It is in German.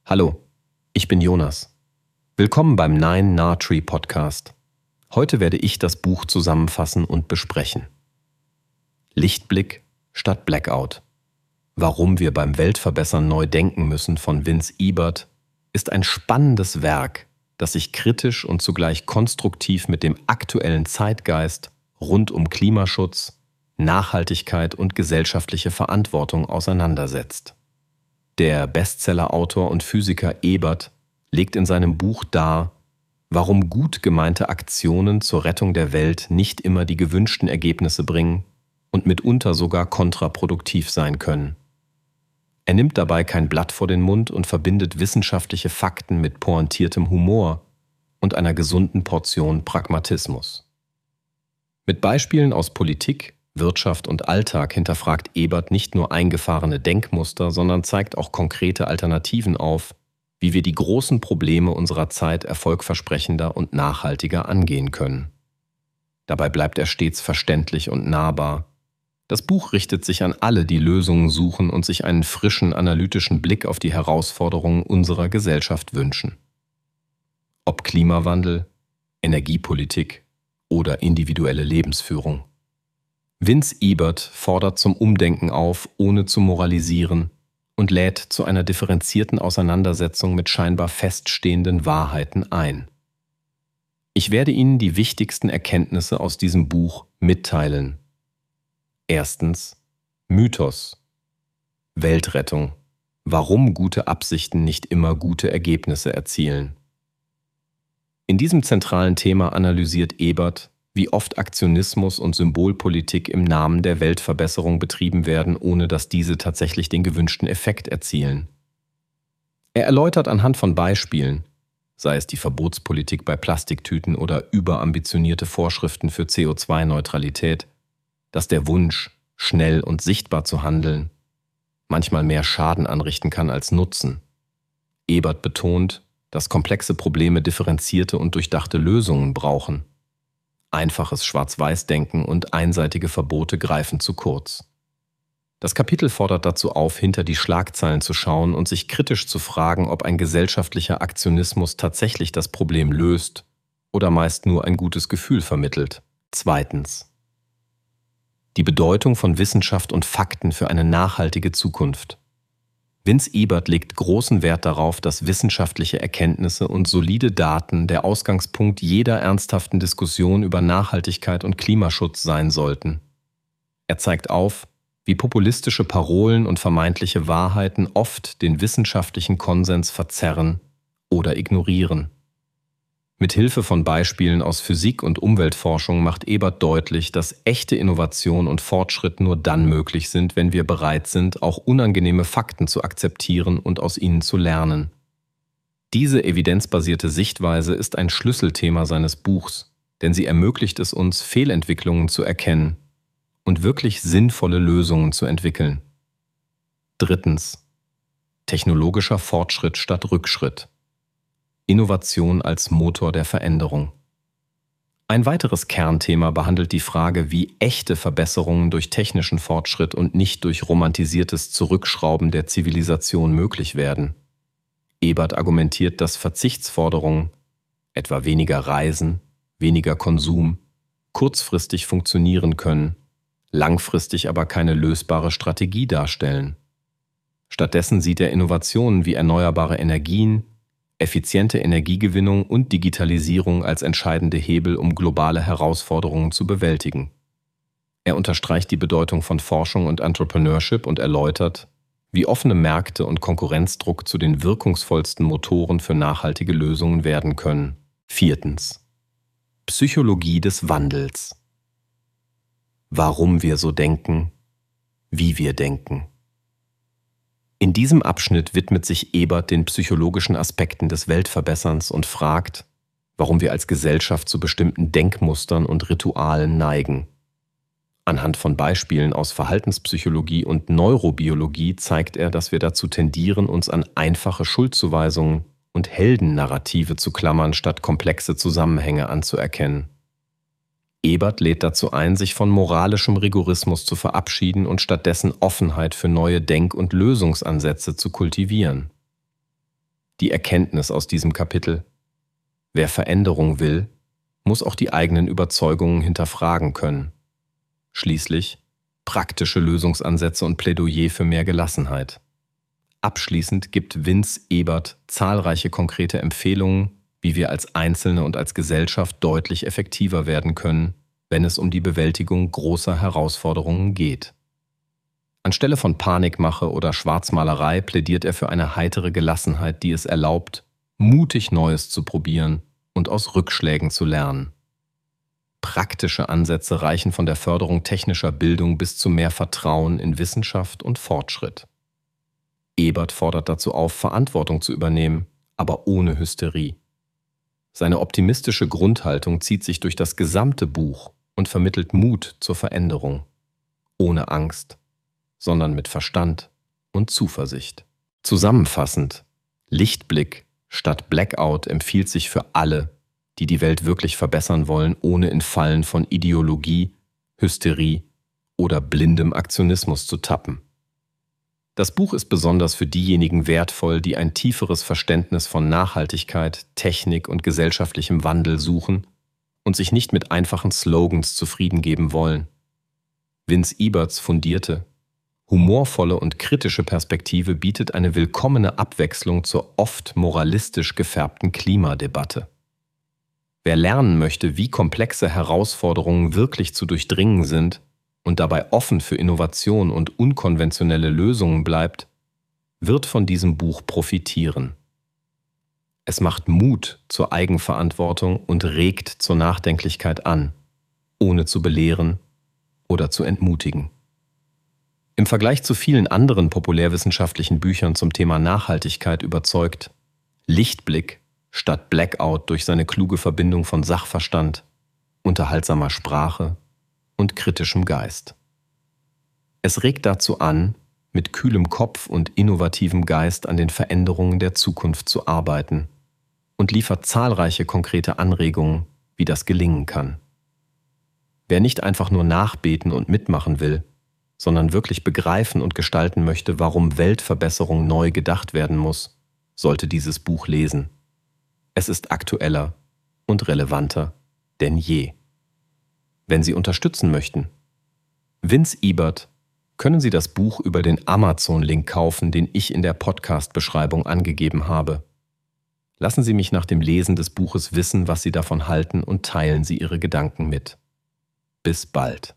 Hallo, ich bin Jonas. Willkommen beim Nine Nah Tree Podcast. Heute werde ich das Buch zusammenfassen und besprechen. Lichtblick statt Blackout. Warum wir beim Weltverbessern neu denken müssen von Vince Ebert ist ein spannendes Werk, das sich kritisch und zugleich konstruktiv mit dem aktuellen Zeitgeist rund um Klimaschutz, Nachhaltigkeit und gesellschaftliche Verantwortung auseinandersetzt. Der Bestsellerautor und Physiker Ebert legt in seinem Buch dar, warum gut gemeinte Aktionen zur Rettung der Welt nicht immer die gewünschten Ergebnisse bringen und mitunter sogar kontraproduktiv sein können. Er nimmt dabei kein Blatt vor den Mund und verbindet wissenschaftliche Fakten mit pointiertem Humor und einer gesunden Portion Pragmatismus. Mit Beispielen aus Politik, Wirtschaft und Alltag hinterfragt Ebert nicht nur eingefahrene Denkmuster, sondern zeigt auch konkrete Alternativen auf, wie wir die großen Probleme unserer Zeit erfolgversprechender und nachhaltiger angehen können. Dabei bleibt er stets verständlich und nahbar. Das Buch richtet sich an alle, die Lösungen suchen und sich einen frischen, analytischen Blick auf die Herausforderungen unserer Gesellschaft wünschen. Ob Klimawandel, Energiepolitik oder individuelle Lebensführung. Vince Ebert fordert zum Umdenken auf, ohne zu moralisieren, und lädt zu einer differenzierten Auseinandersetzung mit scheinbar feststehenden Wahrheiten ein. Ich werde Ihnen die wichtigsten Erkenntnisse aus diesem Buch mitteilen. Erstens: Mythos. Weltrettung. Warum gute Absichten nicht immer gute Ergebnisse erzielen. In diesem zentralen Thema analysiert Ebert, wie oft Aktionismus und Symbolpolitik im Namen der Weltverbesserung betrieben werden, ohne dass diese tatsächlich den gewünschten Effekt erzielen. Er erläutert anhand von Beispielen, sei es die Verbotspolitik bei Plastiktüten oder überambitionierte Vorschriften für CO2-Neutralität, dass der Wunsch, schnell und sichtbar zu handeln, manchmal mehr Schaden anrichten kann als Nutzen. Ebert betont, dass komplexe Probleme differenzierte und durchdachte Lösungen brauchen. Einfaches Schwarz-Weiß-Denken und einseitige Verbote greifen zu kurz. Das Kapitel fordert dazu auf, hinter die Schlagzeilen zu schauen und sich kritisch zu fragen, ob ein gesellschaftlicher Aktionismus tatsächlich das Problem löst oder meist nur ein gutes Gefühl vermittelt. Zweitens: die Bedeutung von Wissenschaft und Fakten für eine nachhaltige Zukunft. Vince Ebert legt großen Wert darauf, dass wissenschaftliche Erkenntnisse und solide Daten der Ausgangspunkt jeder ernsthaften Diskussion über Nachhaltigkeit und Klimaschutz sein sollten. Er zeigt auf, wie populistische Parolen und vermeintliche Wahrheiten oft den wissenschaftlichen Konsens verzerren oder ignorieren. Mit Hilfe von Beispielen aus Physik und Umweltforschung macht Ebert deutlich, dass echte Innovation und Fortschritt nur dann möglich sind, wenn wir bereit sind, auch unangenehme Fakten zu akzeptieren und aus ihnen zu lernen. Diese evidenzbasierte Sichtweise ist ein Schlüsselthema seines Buchs, denn sie ermöglicht es uns, Fehlentwicklungen zu erkennen und wirklich sinnvolle Lösungen zu entwickeln. Drittens: technologischer Fortschritt statt Rückschritt. Innovation als Motor der Veränderung. Ein weiteres Kernthema behandelt die Frage, wie echte Verbesserungen durch technischen Fortschritt und nicht durch romantisiertes Zurückschrauben der Zivilisation möglich werden. Ebert argumentiert, dass Verzichtsforderungen, etwa weniger Reisen, weniger Konsum, kurzfristig funktionieren können, langfristig aber keine lösbare Strategie darstellen. Stattdessen sieht er Innovationen wie erneuerbare Energien, effiziente Energiegewinnung und Digitalisierung als entscheidende Hebel, um globale Herausforderungen zu bewältigen. Er unterstreicht die Bedeutung von Forschung und Entrepreneurship und erläutert, wie offene Märkte und Konkurrenzdruck zu den wirkungsvollsten Motoren für nachhaltige Lösungen werden können. Viertens: Psychologie des Wandels. Warum wir so denken, wie wir denken. In diesem Abschnitt widmet sich Ebert den psychologischen Aspekten des Weltverbesserns und fragt, warum wir als Gesellschaft zu bestimmten Denkmustern und Ritualen neigen. Anhand von Beispielen aus Verhaltenspsychologie und Neurobiologie zeigt er, dass wir dazu tendieren, uns an einfache Schuldzuweisungen und Heldennarrative zu klammern, statt komplexe Zusammenhänge anzuerkennen. Ebert lädt dazu ein, sich von moralischem Rigorismus zu verabschieden und stattdessen Offenheit für neue Denk- und Lösungsansätze zu kultivieren. Die Erkenntnis aus diesem Kapitel: Wer Veränderung will, muss auch die eigenen Überzeugungen hinterfragen können. Schließlich praktische Lösungsansätze und Plädoyer für mehr Gelassenheit. Abschließend gibt Vince Ebert zahlreiche konkrete Empfehlungen, wie wir als Einzelne und als Gesellschaft deutlich effektiver werden können, wenn es um die Bewältigung großer Herausforderungen geht. Anstelle von Panikmache oder Schwarzmalerei plädiert er für eine heitere Gelassenheit, die es erlaubt, mutig Neues zu probieren und aus Rückschlägen zu lernen. Praktische Ansätze reichen von der Förderung technischer Bildung bis zu mehr Vertrauen in Wissenschaft und Fortschritt. Ebert fordert dazu auf, Verantwortung zu übernehmen, aber ohne Hysterie. Seine optimistische Grundhaltung zieht sich durch das gesamte Buch und vermittelt Mut zur Veränderung. Ohne Angst, sondern mit Verstand und Zuversicht. Zusammenfassend: Lichtblick statt Blackout empfiehlt sich für alle, die die Welt wirklich verbessern wollen, ohne in Fallen von Ideologie, Hysterie oder blindem Aktionismus zu tappen. Das Buch ist besonders für diejenigen wertvoll, die ein tieferes Verständnis von Nachhaltigkeit, Technik und gesellschaftlichem Wandel suchen und sich nicht mit einfachen Slogans zufrieden geben wollen. Vince Eberts fundierte, humorvolle und kritische Perspektive bietet eine willkommene Abwechslung zur oft moralistisch gefärbten Klimadebatte. Wer lernen möchte, wie komplexe Herausforderungen wirklich zu durchdringen sind und dabei offen für Innovation und unkonventionelle Lösungen bleibt, wird von diesem Buch profitieren. Es macht Mut zur Eigenverantwortung und regt zur Nachdenklichkeit an, ohne zu belehren oder zu entmutigen. Im Vergleich zu vielen anderen populärwissenschaftlichen Büchern zum Thema Nachhaltigkeit überzeugt Lichtblick statt Blackout durch seine kluge Verbindung von Sachverstand, unterhaltsamer Sprache und kritischem Geist. Es regt dazu an, mit kühlem Kopf und innovativem Geist an den Veränderungen der Zukunft zu arbeiten und liefert zahlreiche konkrete Anregungen, wie das gelingen kann. Wer nicht einfach nur nachbeten und mitmachen will, sondern wirklich begreifen und gestalten möchte, warum Weltverbesserung neu gedacht werden muss, sollte dieses Buch lesen. Es ist aktueller und relevanter denn je. Wenn Sie unterstützen möchten, Vince Ebert, können Sie das Buch über den Amazon-Link kaufen, den ich in der Podcast-Beschreibung angegeben habe. Lassen Sie mich nach dem Lesen des Buches wissen, was Sie davon halten, und teilen Sie Ihre Gedanken mit. Bis bald.